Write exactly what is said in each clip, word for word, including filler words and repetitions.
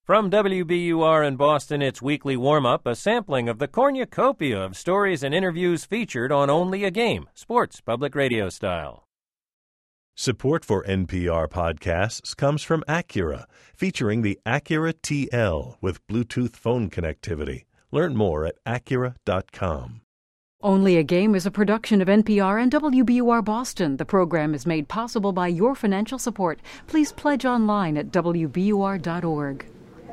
From W B U R in Boston, it's Weekly Warm-Up, a sampling of the cornucopia of stories and interviews featured on Only a Game, sports public radio style. Support for N P R podcasts comes from Acura, featuring the Acura T L with Bluetooth phone connectivity. Learn more at Acura dot com. Only a Game is a production of N P R and W B U R Boston. The program is made possible by your financial support. Please pledge online at W B U R dot org.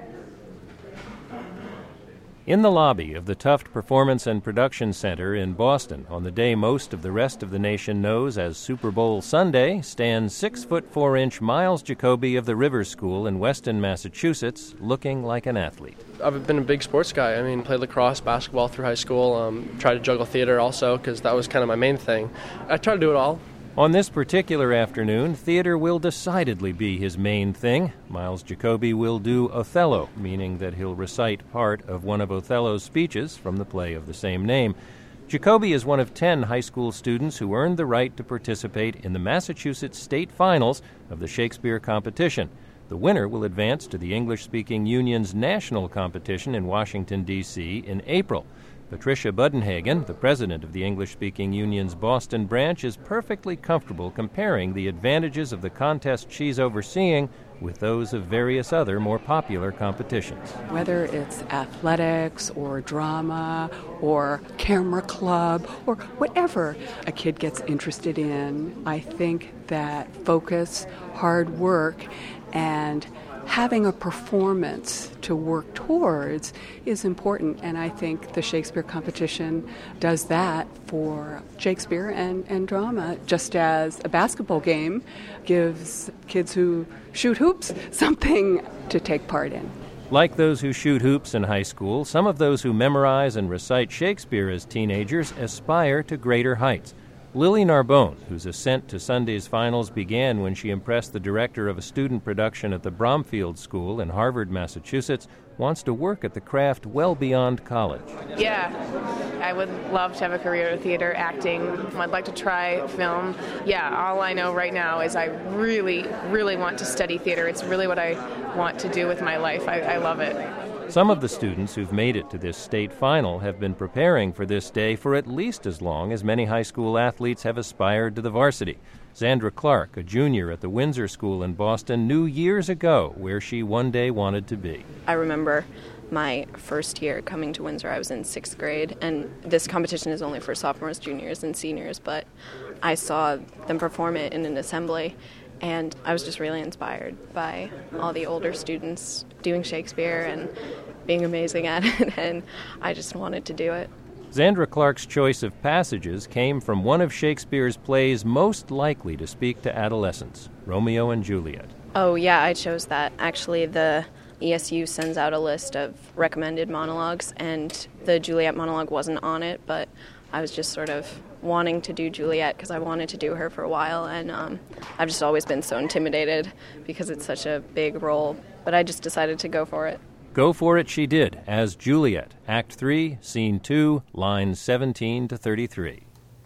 In the lobby of the Tufte Performance and Production Center in Boston, on the day most of the rest of the nation knows as Super Bowl Sunday, stands six foot four inch Miles Jacoby of the Rivers School in Weston, Massachusetts, looking like an athlete. I've been a big sports guy. I mean, played lacrosse, basketball through high school, um, tried to juggle theater also because that was kind of my main thing. I try to do it all. On this particular afternoon, theater will decidedly be his main thing. Miles Jacoby will do Othello, meaning that he'll recite part of one of Othello's speeches from the play of the same name. Jacoby is one of ten high school students who earned the right to participate in the Massachusetts state finals of the Shakespeare competition. The winner will advance to the English-speaking Union's national competition in Washington, D C in April. Patricia Budenhagen, the president of the English-speaking Union's Boston branch, is perfectly comfortable comparing the advantages of the contest she's overseeing with those of various other more popular competitions. Whether it's athletics or drama or camera club or whatever a kid gets interested in, I think that focus, hard work, and having a performance to work towards is important, and I think the Shakespeare competition does that for Shakespeare and, and drama, just as a basketball game gives kids who shoot hoops something to take part in. Like those who shoot hoops in high school, some of those who memorize and recite Shakespeare as teenagers aspire to greater heights. Lily Narbonne, whose ascent to Sunday's finals began when she impressed the director of a student production at the Bromfield School in Harvard, Massachusetts, wants to work at the craft well beyond college. Yeah, I would love to have a career in theater, acting. I'd like to try film. Yeah, all I know right now is I really, really want to study theater. It's really what I want to do with my life. I, I love it. Some of the students who've made it to this state final have been preparing for this day for at least as long as many high school athletes have aspired to the varsity. Zandra Clark, a junior at the Windsor School in Boston, knew years ago where she one day wanted to be. I remember my first year coming to Windsor. I was in sixth grade, and this competition is only for sophomores, juniors, and seniors, but I saw them perform it in an assembly, and I was just really inspired by all the older students doing Shakespeare and being amazing at it, and I just wanted to do it. Zandra Clark's choice of passages came from one of Shakespeare's plays most likely to speak to adolescents, Romeo and Juliet. Oh, yeah, I chose that. Actually, the E S U sends out a list of recommended monologues, and the Juliet monologue wasn't on it, but I was just sort of wanting to do Juliet because I wanted to do her for a while, and um, I've just always been so intimidated because it's such a big role, but I just decided to go for it. Go for it she did, as Juliet, Act three, Scene two, lines seventeen to thirty-three.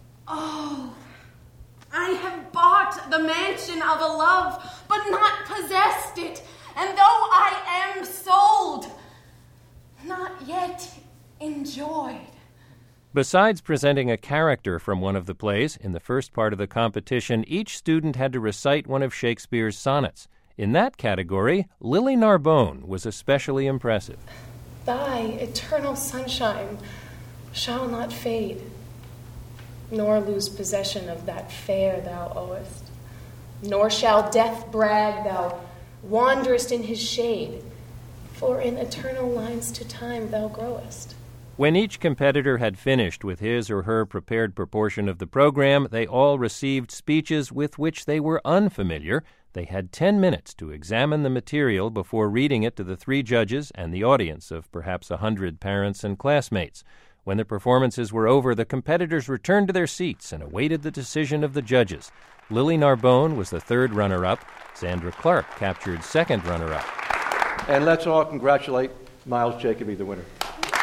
Oh, I have bought the mansion of a love, but not possessed it, and though I am sold, not yet enjoyed. Besides presenting a character from one of the plays, in the first part of the competition, each student had to recite one of Shakespeare's sonnets. In that category, Lily Narbonne was especially impressive. Thy eternal sunshine shall not fade, nor lose possession of that fair thou owest. Nor shall death brag thou wanderest in his shade, for in eternal lines to time thou growest. When each competitor had finished with his or her prepared proportion of the program, they all received speeches with which they were unfamiliar. They had ten minutes to examine the material before reading it to the three judges and the audience of perhaps a hundred parents and classmates. When the performances were over, the competitors returned to their seats and awaited the decision of the judges. Lily Narbonne was the third runner-up. Zandra Clark captured second runner-up. And let's all congratulate Miles Jacoby, the winner.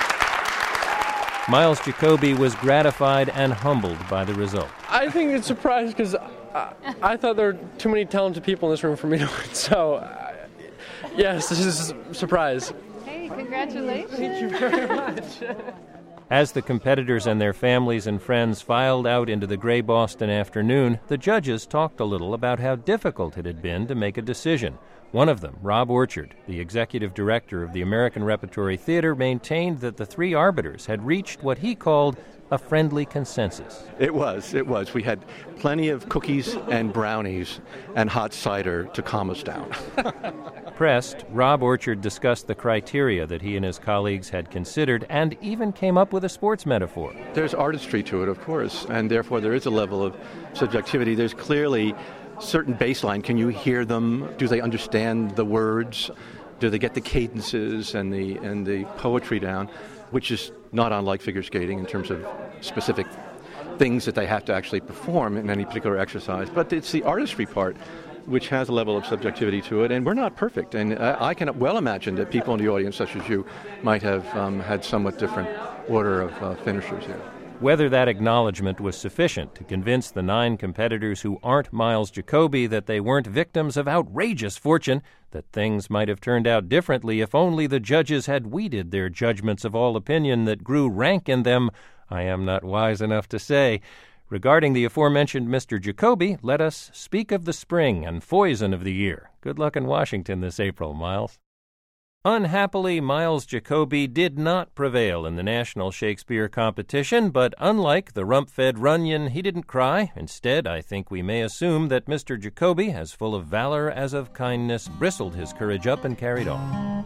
Miles Jacoby was gratified and humbled by the result. I think it's surprised because I, I thought there were too many talented people in this room for me to win, so I, Yes, this is a surprise. Hey, congratulations. Thank you very much. As the competitors and their families and friends filed out into the gray Boston afternoon, the judges talked a little about how difficult it had been to make a decision. One of them, Rob Orchard, the executive director of the American Repertory Theater, maintained that the three arbiters had reached what he called a friendly consensus. It was, it was. We had plenty of cookies and brownies and hot cider to calm us down. Pressed, Rob Orchard discussed the criteria that he and his colleagues had considered and even came up with a sports metaphor. There's artistry to it, of course, and therefore there is a level of subjectivity. There's clearly certain baseline. Can you hear them? Do they understand the words? Do they get the cadences and the and the poetry down? Which is not unlike figure skating in terms of specific things that they have to actually perform in any particular exercise. But it's the artistry part which has a level of subjectivity to it, and we're not perfect. And I, I can well imagine that people in the audience, such as you, might have um, had somewhat different order of uh, finishers here. Whether that acknowledgement was sufficient to convince the nine competitors who aren't Miles Jacoby that they weren't victims of outrageous fortune, that things might have turned out differently if only the judges had weeded their judgments of all opinion that grew rank in them, I am not wise enough to say. Regarding the aforementioned Mister Jacoby, let us speak of the spring and foison of the year. Good luck in Washington this April, Miles. Unhappily, Miles Jacoby did not prevail in the National Shakespeare Competition, but unlike the rump-fed Runyon, he didn't cry. Instead, I think we may assume that Mister Jacoby, as full of valor as of kindness, bristled his courage up and carried on.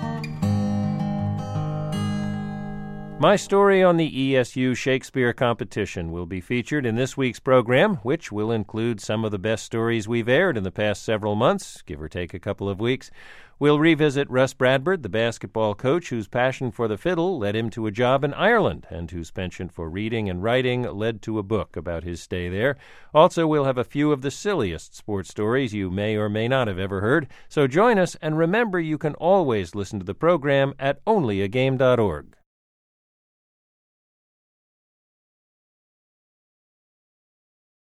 My story on the E S U Shakespeare Competition will be featured in this week's program, which will include some of the best stories we've aired in the past several months, give or take a couple of weeks. We'll revisit Russ Bradford, the basketball coach whose passion for the fiddle led him to a job in Ireland and whose penchant for reading and writing led to a book about his stay there. Also, we'll have a few of the silliest sports stories you may or may not have ever heard. So join us, and remember you can always listen to the program at only a game dot org.